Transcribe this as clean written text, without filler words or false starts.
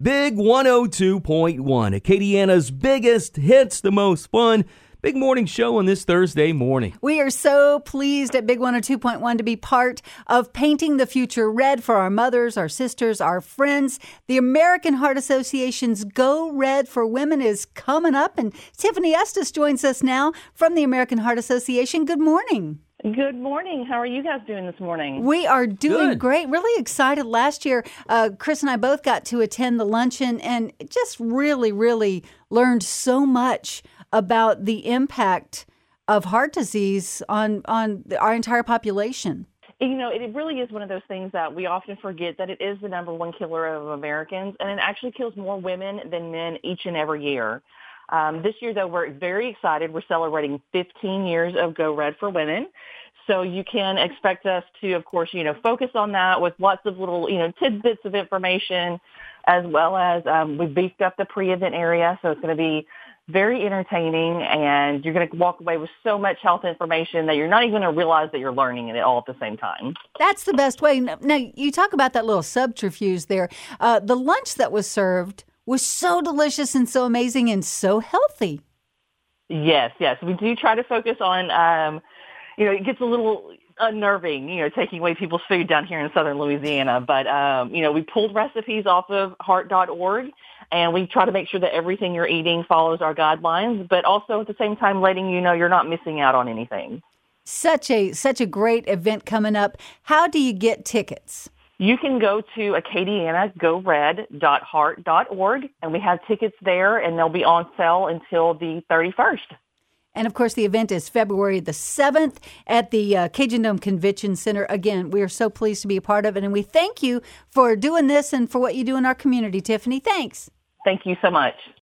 Big 102.1, Acadiana's biggest hits, the most fun. Big morning show on this Thursday morning. We are so pleased at Big 102.1 to be part of painting the future red for our mothers, our sisters, our friends. The American Heart Association's Go Red for Women is coming up, and Tiffany Estes joins us now from the American Heart Association. Good morning. Good morning. How are you guys doing this morning? We are doing Good. great. Really excited. Last year, Chris and I both got to attend the luncheon and just really learned so much about the impact of heart disease on our entire population. You know, it really is one of those things that we often forget that it is the number one killer of Americans, and it actually kills more women than men each and every year. This year, though, we're very excited. We're celebrating 15 years of Go Red for Women. So you can expect us to, of course, focus on that with lots of little, tidbits of information, as well as we've beefed up the pre-event area. So it's going to be very entertaining, and you're going to walk away with so much health information that you're not even going to realize that you're learning it all at the same time. That's the best way. Now, you talk about that little subterfuge there. The lunch that was served was so delicious and so amazing and so healthy. Yes. We do try to focus on, it gets a little unnerving, taking away people's food down here in southern Louisiana. But, we pulled recipes off of heart.org, and we try to make sure that everything you're eating follows our guidelines, but also at the same time letting you know you're not missing out on anything. Such a great event coming up. How do you get tickets? You can go to acadianagored.heart.org, and we have tickets there, and they'll be on sale until the 31st. And, of course, the event is February the 7th at the Cajun Dome Convention Center. Again, we are so pleased to be a part of it, and we thank you for doing this and for what you do in our community, Tiffany. Thanks. Thank you so much.